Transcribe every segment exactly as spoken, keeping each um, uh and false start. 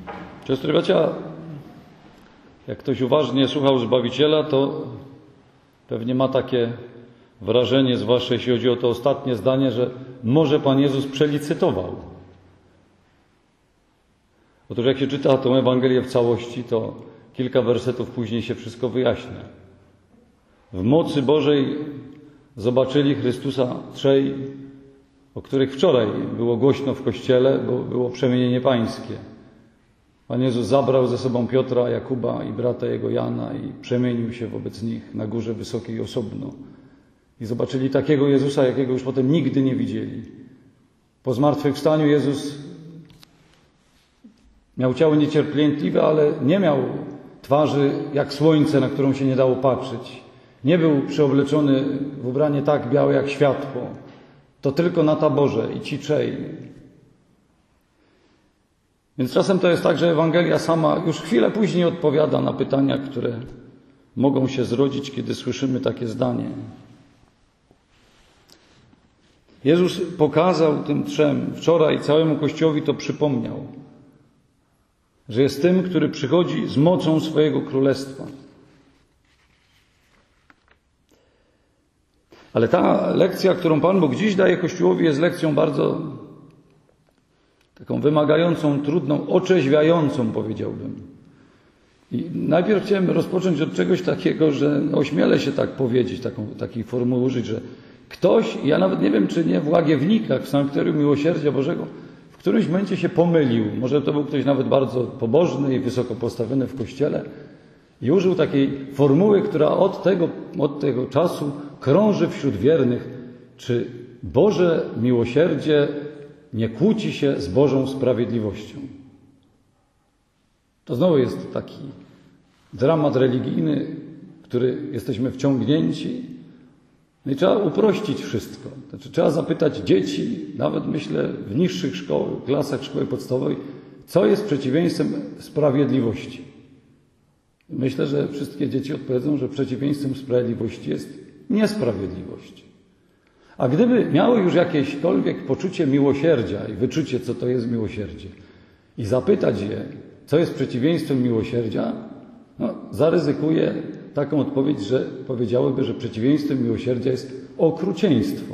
Siostry i bracia, jak ktoś uważnie słuchał Zbawiciela, to pewnie ma takie wrażenie, zwłaszcza jeśli chodzi o to ostatnie zdanie, że może Pan Jezus przelicytował. Otóż jak się czyta tę Ewangelię w całości, to kilka wersetów później się wszystko wyjaśnia. W mocy Bożej zobaczyli Chrystusa trzej, o których wczoraj było głośno w Kościele, bo było przemienienie pańskie. Pan Jezus zabrał ze sobą Piotra, Jakuba i brata jego Jana i przemienił się wobec nich na górze wysokiej osobno. I zobaczyli takiego Jezusa, jakiego już potem nigdy nie widzieli. Po zmartwychwstaniu Jezus miał ciało niecierpliwie, ale nie miał twarzy jak słońce, na którą się nie dało patrzeć. Nie był przyobleczony w ubranie tak białe jak światło. To tylko na taborze i ci trzej. Więc czasem to jest tak, że Ewangelia sama już chwilę później odpowiada na pytania, które mogą się zrodzić, kiedy słyszymy takie zdanie. Jezus pokazał tym trzem, wczoraj całemu Kościołowi to przypomniał, że jest tym, który przychodzi z mocą swojego królestwa. Ale ta lekcja, którą Pan Bóg dziś daje Kościołowi, jest lekcją bardzo taką wymagającą, trudną, orzeźwiającą, powiedziałbym. I najpierw chciałem rozpocząć od czegoś takiego, że ośmielę się tak powiedzieć, taką, takiej formuły użyć, że ktoś, ja nawet nie wiem, czy nie w Łagiewnikach, w Sanktorium Miłosierdzia Bożego, w którymś momencie się pomylił. Może to był ktoś nawet bardzo pobożny i wysoko postawiony w Kościele i użył takiej formuły, która od tego, od tego czasu krąży wśród wiernych, czy Boże miłosierdzie nie kłóci się z Bożą sprawiedliwością. To znowu jest taki dramat religijny, w który jesteśmy wciągnięci. No i trzeba uprościć wszystko. Znaczy, trzeba zapytać dzieci, nawet myślę w niższych szkołach, klasach szkoły podstawowej, co jest przeciwieństwem sprawiedliwości. Myślę, że wszystkie dzieci odpowiedzą, że przeciwieństwem sprawiedliwości jest niesprawiedliwość. A gdyby miały już jakiekolwiek poczucie miłosierdzia i wyczucie, co to jest miłosierdzie, i zapytać je, co jest przeciwieństwem miłosierdzia, no, zaryzykuję taką odpowiedź, że powiedziałyby, że przeciwieństwem miłosierdzia jest okrucieństwo.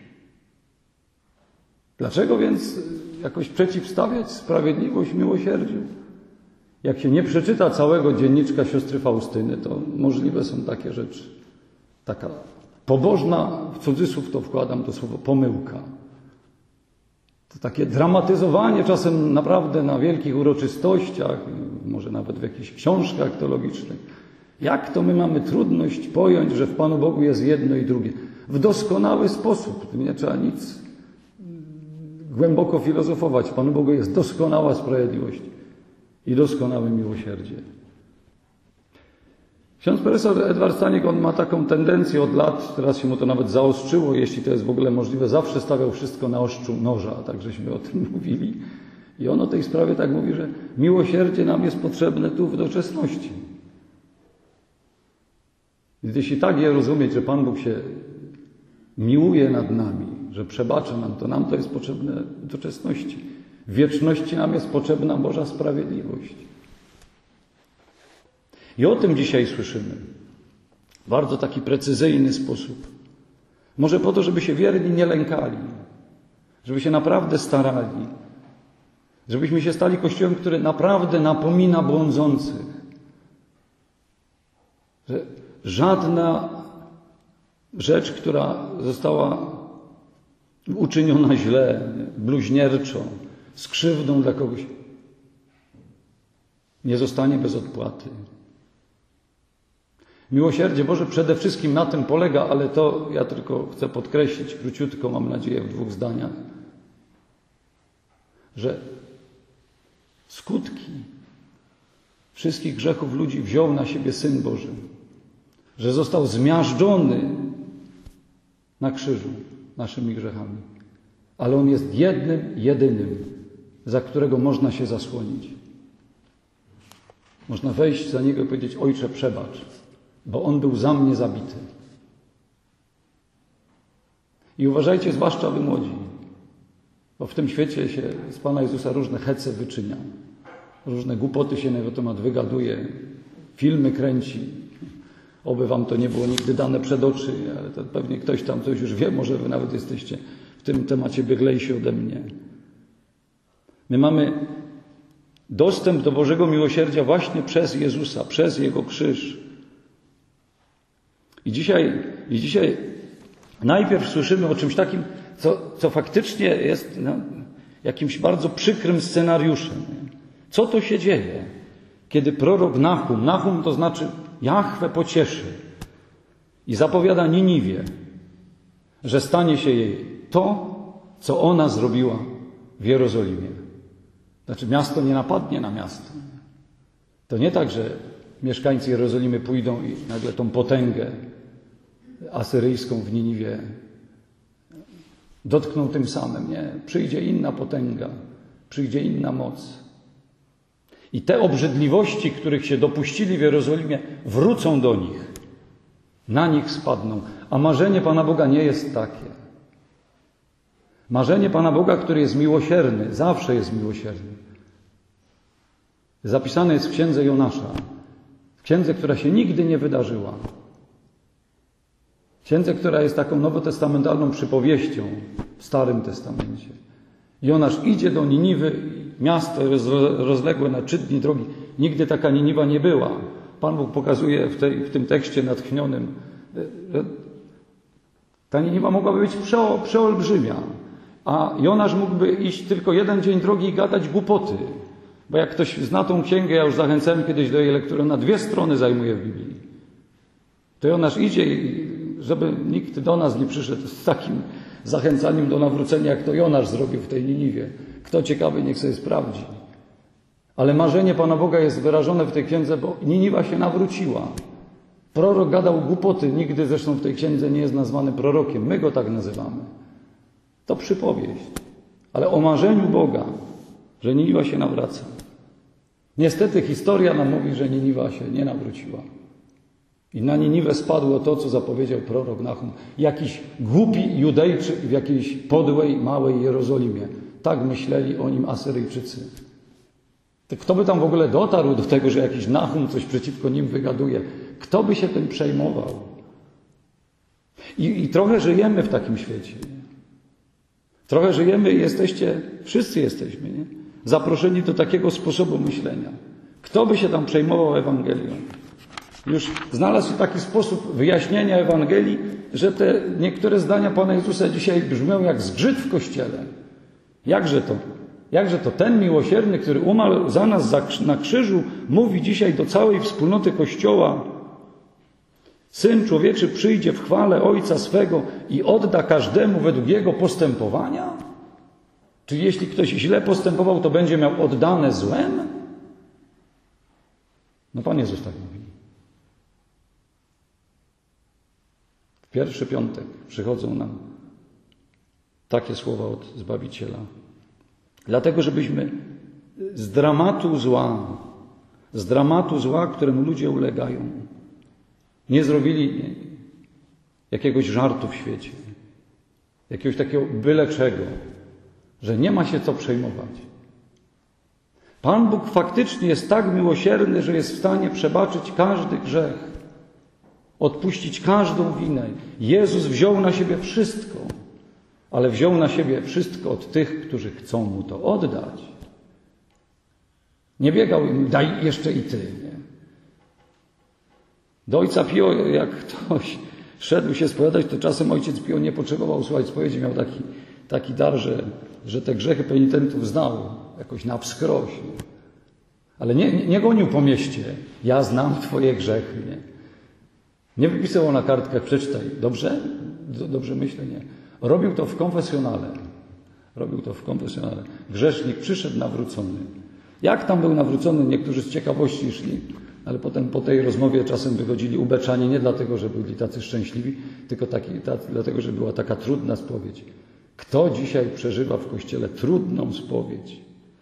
Dlaczego więc jakoś przeciwstawiać sprawiedliwość miłosierdziu? Jak się nie przeczyta całego dzienniczka siostry Faustyny, to możliwe są takie rzeczy. Taka pobożna, w cudzysłów to wkładam to słowo, pomyłka. To takie dramatyzowanie czasem naprawdę na wielkich uroczystościach, może nawet w jakichś książkach teologicznych. Jak to my mamy trudność pojąć, że w Panu Bogu jest jedno i drugie. W doskonały sposób. Tu nie trzeba nic głęboko filozofować. W Panu Bogu jest doskonała sprawiedliwość i doskonałe miłosierdzie. Ksiądz profesor Edward Staniek, on ma taką tendencję od lat, teraz się mu to nawet zaostrzyło, jeśli to jest w ogóle możliwe, zawsze stawiał wszystko na ostrzu noża, tak żeśmy o tym mówili. I on o tej sprawie tak mówi, że miłosierdzie nam jest potrzebne tu w doczesności. Więc jeśli tak je rozumieć, że Pan Bóg się miłuje nad nami, że przebacza nam, to nam to jest potrzebne w doczesności. W wieczności nam jest potrzebna Boża sprawiedliwość. I o tym dzisiaj słyszymy. W bardzo taki precyzyjny sposób. Może po to, żeby się wierni nie lękali. Żeby się naprawdę starali. Żebyśmy się stali Kościołem, który naprawdę napomina błądzących. Że żadna rzecz, która została uczyniona źle, bluźnierczo, z krzywdą dla kogoś, nie zostanie bez odpłaty. Miłosierdzie Boże przede wszystkim na tym polega, ale to ja tylko chcę podkreślić króciutko, mam nadzieję, w dwóch zdaniach, że skutki wszystkich grzechów ludzi wziął na siebie Syn Boży, że został zmiażdżony na krzyżu naszymi grzechami, ale On jest jednym, jedynym, za którego można się zasłonić. Można wejść za Niego i powiedzieć: Ojcze, przebacz, bo On był za mnie zabity. I uważajcie, zwłaszcza wy młodzi, bo w tym świecie się z Pana Jezusa różne hece wyczynia. różne głupoty się na jego temat wygaduje, filmy kręci. Oby wam to nie było nigdy dane przed oczy, ale to pewnie ktoś tam coś już wie, może wy nawet jesteście w tym temacie bieglejsi ode mnie. My mamy dostęp do Bożego miłosierdzia właśnie przez Jezusa, przez Jego krzyż. I dzisiaj, i dzisiaj najpierw słyszymy o czymś takim, co, co faktycznie jest no, jakimś bardzo przykrym scenariuszem. Co to się dzieje, kiedy prorok Nahum, Nahum to znaczy Jahwe pocieszy i zapowiada Niniwie, że stanie się jej to, co ona zrobiła w Jerozolimie. Znaczy miasto nie napadnie na miasto. To nie tak, że mieszkańcy Jerozolimy pójdą i nagle tą potęgę asyryjską w Niniwie dotkną tym samym. Nie. Przyjdzie inna potęga, przyjdzie inna moc. I te obrzydliwości, których się dopuścili w Jerozolimie, wrócą do nich. Na nich spadną. A marzenie Pana Boga nie jest takie. Marzenie Pana Boga, który jest miłosierny, zawsze jest miłosierny. Zapisane jest w księdze Jonasza. W księdze, która się nigdy nie wydarzyła. Księdze, która jest taką nowotestamentalną przypowieścią w Starym Testamencie. Jonasz idzie do Niniwy, miasto rozległe na trzy dni drogi. Nigdy taka Niniwa nie była. Pan Bóg pokazuje w, tej, w tym tekście natchnionym, że ta Niniwa mogłaby być przeo, przeolbrzymia. A Jonasz mógłby iść tylko jeden dzień drogi i gadać głupoty. Bo jak ktoś zna tą księgę, ja już zachęcałem kiedyś do jej lektury, na dwie strony zajmuje w Biblii. To Jonasz idzie i żeby nikt do nas nie przyszedł z takim zachęcaniem do nawrócenia, jak to Jonasz zrobił w tej Niniwie. Kto ciekawy, niech sobie sprawdzi. Ale marzenie Pana Boga jest wyrażone w tej księdze, bo Niniwa się nawróciła. Prorok gadał głupoty, nigdy zresztą w tej księdze nie jest nazwany prorokiem. My go tak nazywamy. To przypowieść. Ale o marzeniu Boga, że Niniwa się nawraca. Niestety historia nam mówi, że Niniwa się nie nawróciła. I na Niniwę spadło to, co zapowiedział prorok Nahum. Jakiś głupi Judejczyk w jakiejś podłej, małej Jerozolimie. Tak myśleli o nim Asyryjczycy. To kto by tam w ogóle dotarł do tego, że jakiś Nahum coś przeciwko nim wygaduje? Kto by się tym przejmował? I, i trochę żyjemy w takim świecie. Nie? Trochę żyjemy i jesteście, wszyscy jesteśmy, nie? Zaproszeni do takiego sposobu myślenia. Kto by się tam przejmował Ewangelią? Już znalazł się taki sposób wyjaśnienia Ewangelii, że te niektóre zdania Pana Jezusa dzisiaj brzmią jak zgrzyt w Kościele. Jakże to? Jakże to ten miłosierny, który umarł za nas na krzyżu, mówi dzisiaj do całej wspólnoty Kościoła: Syn Człowieczy przyjdzie w chwale Ojca swego i odda każdemu według jego postępowania? Czy jeśli ktoś źle postępował, to będzie miał oddane złem? No Pan Jezus tak mówi. W pierwszy piątek przychodzą nam takie słowa od Zbawiciela. Dlatego, żebyśmy z dramatu zła, z dramatu zła, któremu ludzie ulegają, nie zrobili jakiegoś żartu w świecie, jakiegoś takiego byle czego, że nie ma się co przejmować. Pan Bóg faktycznie jest tak miłosierny, że jest w stanie przebaczyć każdy grzech, odpuścić każdą winę. Jezus wziął na siebie wszystko, ale wziął na siebie wszystko od tych, którzy chcą Mu to oddać. Nie biegał im, daj jeszcze i Ty. Nie? Do ojca Pio, jak ktoś szedł się spowiadać, to czasem ojciec Pio nie potrzebował słuchać spowiedzi. Miał taki, taki dar, że, że te grzechy penitentów znał jakoś na wskroś. Nie? Ale nie, nie, nie gonił po mieście. Ja znam Twoje grzechy. Nie, nie wypisywał na kartkach, przeczytaj. Dobrze? Dobrze myślę? Nie. Robił to w konfesjonale. Robił to w konfesjonale. Grzesznik przyszedł nawrócony. Jak tam był nawrócony? Niektórzy z ciekawości szli, ale potem po tej rozmowie czasem wychodzili ubeczani nie dlatego, że byli tacy szczęśliwi, tylko taki, ta, dlatego, że była taka trudna spowiedź. Kto dzisiaj przeżywa w Kościele trudną spowiedź?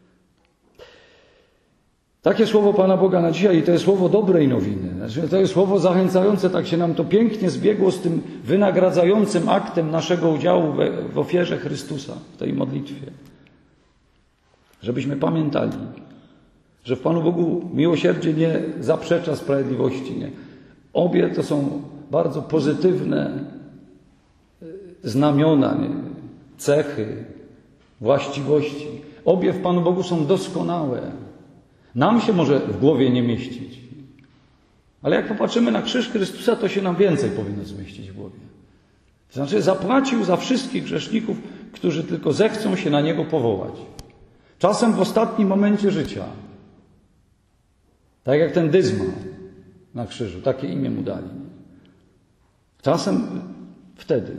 Takie słowo Pana Boga na dzisiaj i to jest słowo dobrej nowiny. Znaczy, to jest słowo zachęcające, tak się nam to pięknie zbiegło z tym wynagradzającym aktem naszego udziału w, w ofierze Chrystusa, w tej modlitwie. Żebyśmy pamiętali, że w Panu Bogu miłosierdzie nie zaprzecza sprawiedliwości. Nie. Obie to są bardzo pozytywne znamiona, nie? Cechy, właściwości. Obie w Panu Bogu są doskonałe. Nam się może w głowie nie mieścić. Ale jak popatrzymy na krzyż Chrystusa, to się nam więcej powinno zmieścić w głowie. To znaczy zapłacił za wszystkich grzeszników, którzy tylko zechcą się na Niego powołać. Czasem w ostatnim momencie życia. Tak jak ten Dyzma na krzyżu. Takie imię mu dali. Czasem wtedy.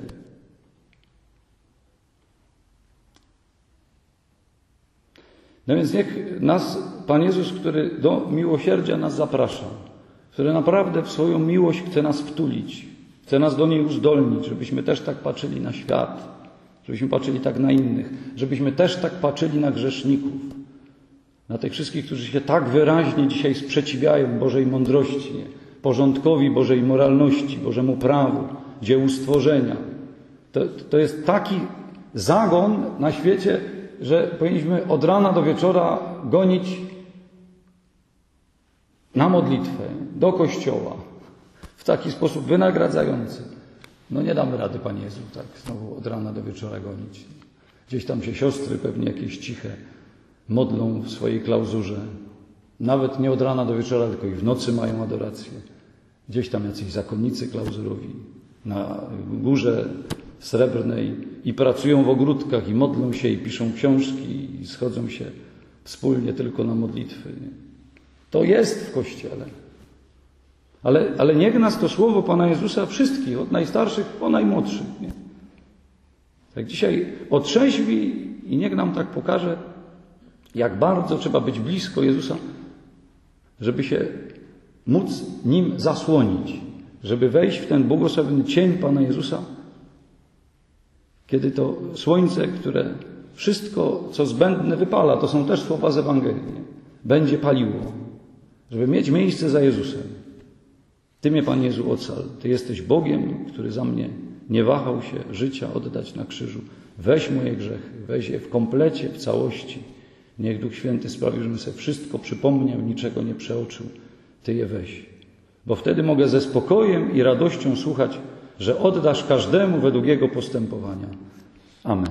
No więc niech nas Pan Jezus, który do miłosierdzia nas zaprasza, który naprawdę w swoją miłość chce nas wtulić, chce nas do niej uzdolnić, żebyśmy też tak patrzyli na świat, żebyśmy patrzyli tak na innych, żebyśmy też tak patrzyli na grzeszników, na tych wszystkich, którzy się tak wyraźnie dzisiaj sprzeciwiają Bożej mądrości, porządkowi Bożej moralności, Bożemu prawu, dziełu stworzenia. To, to jest taki zagon na świecie, że powinniśmy od rana do wieczora gonić na modlitwę, do kościoła, w taki sposób wynagradzający. No nie damy rady, Panie Jezu, tak znowu od rana do wieczora gonić. Gdzieś tam się siostry pewnie jakieś ciche modlą w swojej klauzurze. Nawet nie od rana do wieczora, tylko i w nocy mają adorację. Gdzieś tam jacyś zakonnicy klauzurowi na górze srebrnej i pracują w ogródkach i modlą się i piszą książki i schodzą się wspólnie tylko na modlitwy. To jest w Kościele. Ale, ale niech nas to słowo Pana Jezusa wszystkich, od najstarszych po najmłodszych. Nie? Tak dzisiaj otrzeźwi i niech nam tak pokaże, jak bardzo trzeba być blisko Jezusa, żeby się móc Nim zasłonić, żeby wejść w ten błogosławiony cień Pana Jezusa, kiedy to słońce, które wszystko, co zbędne, wypala, to są też słowa z Ewangelii, nie? Będzie paliło, żeby mieć miejsce za Jezusem. Ty mnie, Panie Jezu, ocal. Ty jesteś Bogiem, który za mnie nie wahał się życia oddać na krzyżu. Weź moje grzechy, weź je w komplecie, w całości. Niech Duch Święty sprawi, żebym sobie wszystko przypomniał, niczego nie przeoczył. Ty je weź. Bo wtedy mogę ze spokojem i radością słuchać, że oddasz każdemu według jego postępowania. Amen.